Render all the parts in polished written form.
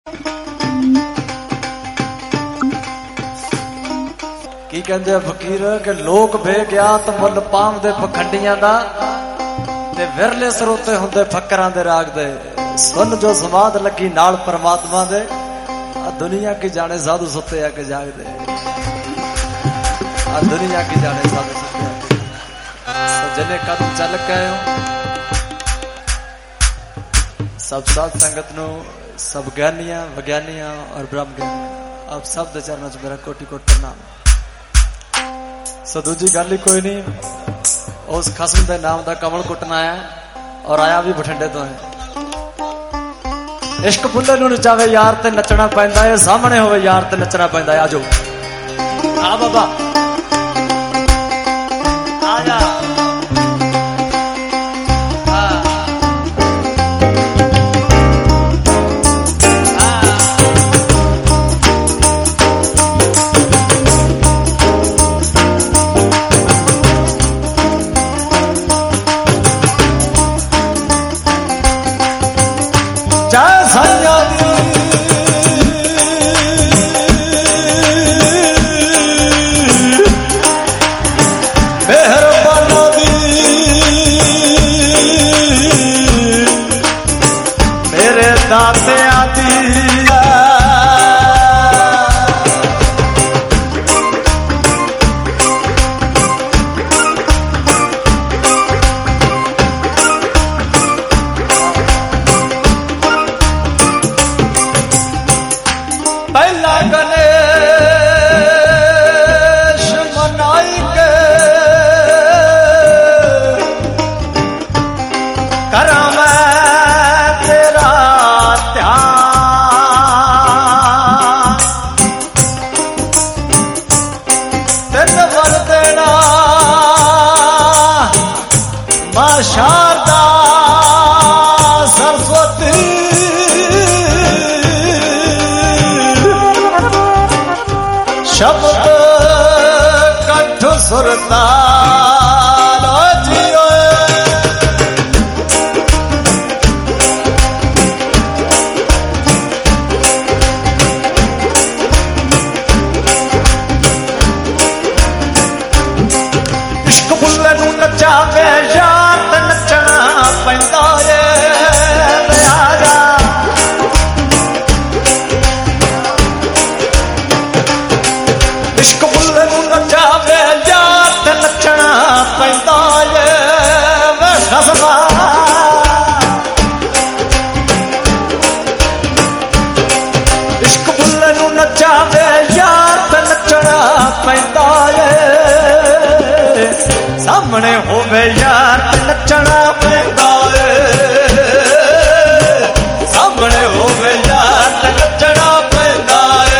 की कहते फकीर कि लोक बेग्यात मुल पावदे पखंडियां दा ते विरले सरोते हुंदे फकरां दे राग दे सुन जो स्वाद लगी नाल परमात्मा दे दुनिया की जाने साधु सुते आके जाग दे दुनिया की जाने साधु सुते सजने कदम चल के सब साध संगत नो सब ज्ञानियां विज्ञानियां और ब्रह्म ज्ञानियां अब सब दे चरणों च मेरा कोटि कोटि प्रणाम। सो दूजी गल ही कोई नहीं उस खसम के नाम का कमल कुटना आया और आया भी बठिंडे तो है। इश्क फुल्ले नूं नचावे यार ते नचना पैंदा है सामने होवे यार ते नचना पैंदा है। आजो आ बाबा आ जा शारदा सरस्वती शब्द कंठ सुरता इश्क बुल्ले नूं नचावे इश्क बुल्ले नूं नचावे यार ते नचना पैंदा वे खसमा इश्क बुल्ले नूं नचावे यार ते नचना पैंदा सामने होवे यार ते नचना पैंदा सामने होवे यार ते नचना पैंदा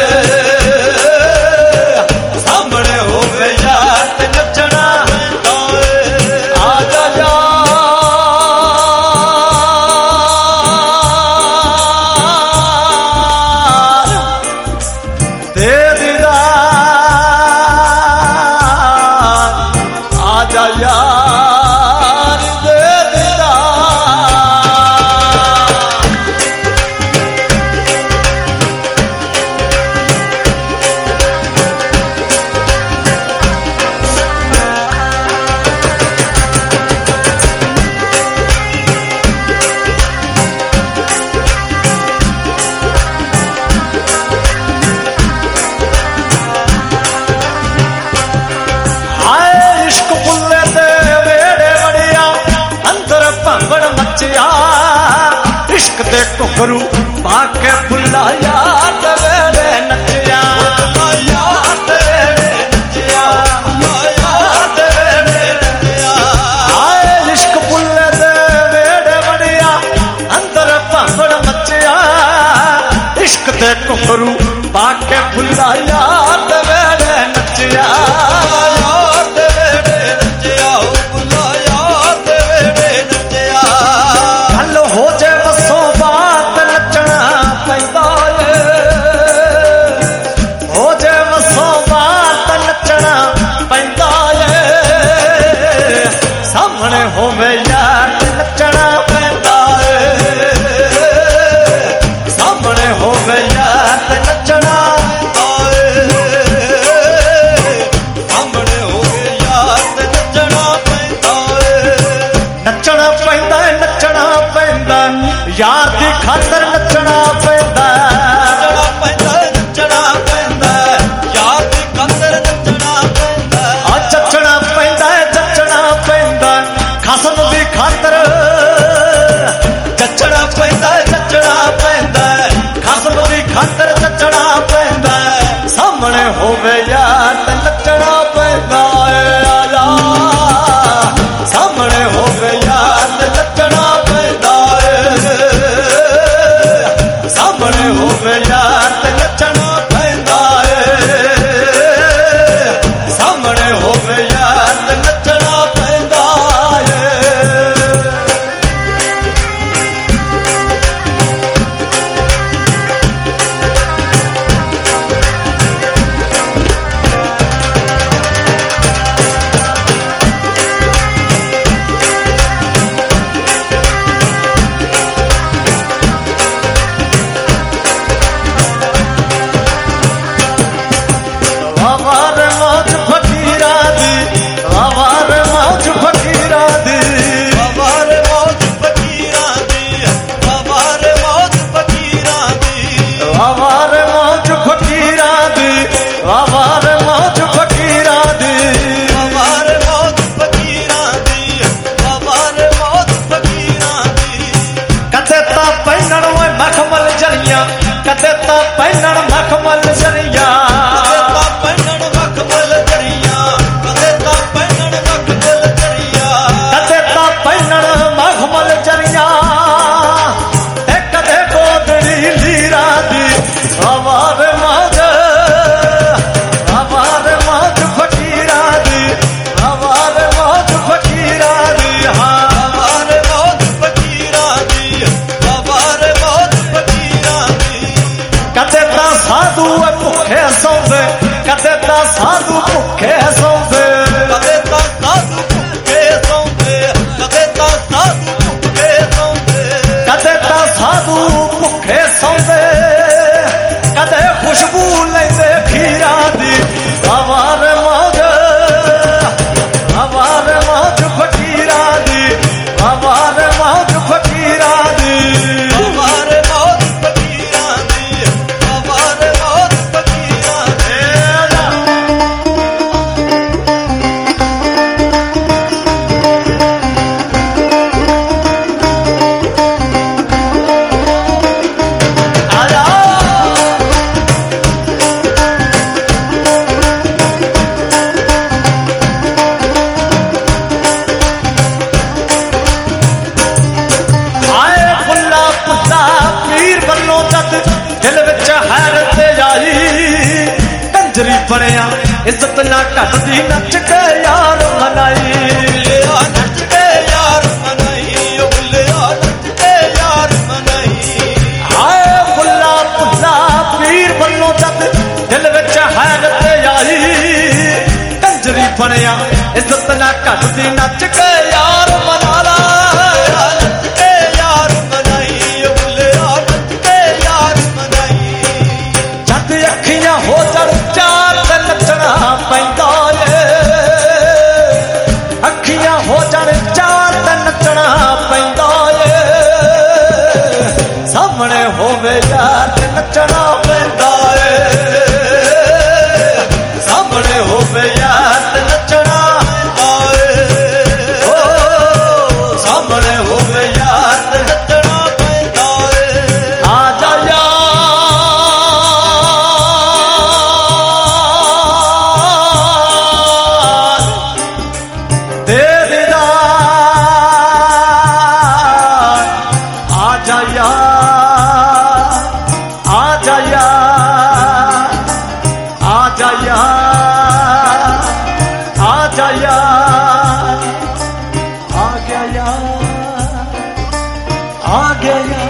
इश्क दे घुंघरू पाके फुल्ला याद वेले नचिया याद वेले नचिया याद वेले नचिया आए इश्क फुल्ले दे वेड़े वड़िया अंदर भांगड़ मचिया इश्क दे घुंघरू पाके फुल्ला याद वेले नचिया याद वेले नचिया फुल्ला याद वेले नचिया हल हो जे सामने होवे यार नचना पैंदा सामने होवे होवे यार ते नचना पैंदा ए सामने होवे यार ते नचना पैंदा ए कदे ता पैनण मखमल जरिया पैनण मखमल जरिया कदे ता पैनण मखमल जरिया कदे ता पैनण मखमल जरिया ते कदे गोदड़ी लीरा दी आवार मौज फकीरा दी आवार मौज फकीरा दी हाँ आवार मौज फकीरा दी आवार मौज फकीरा दी कदे ता साधु भुखे सौंदे कदे ता साधु भुखे सौंदे कदे ता साधु भुखे सौंदे कदे ता साधु भुखे सौंदे कदे ता साधु भुखे सौंदे कदे खुशबू लैंदे खीरा दी आवार मौज फकीरा दी आवार मौज फकीरा दी आवार मौज फकीरा दी आवार मौज फकीरा दी आजा आए फुल्ला पुल्ला पीर बन्नो जद दिल विच हैरत आई कंजरी बनया इज्जत ना घटदी नच के यार मनाई नच के यार मनाई नच के यार मनाई आए फुल्ला पुल्ला पीर बन्नो जद दिल विच हैरत आई कंजरी बनया इज्जत ना घटदी नच के यार मना ला अखियां हो जड़ चार ते नचना पैंदा ए अखियां हो जड़ चार ते नचना पैंदा ए सामने होवे यार ते नचना पैंदा ए सामने होवे यार ते नचना पैंदा ए ओ सामने होवे यार ते नचना पैंदा ए आ जा आ गया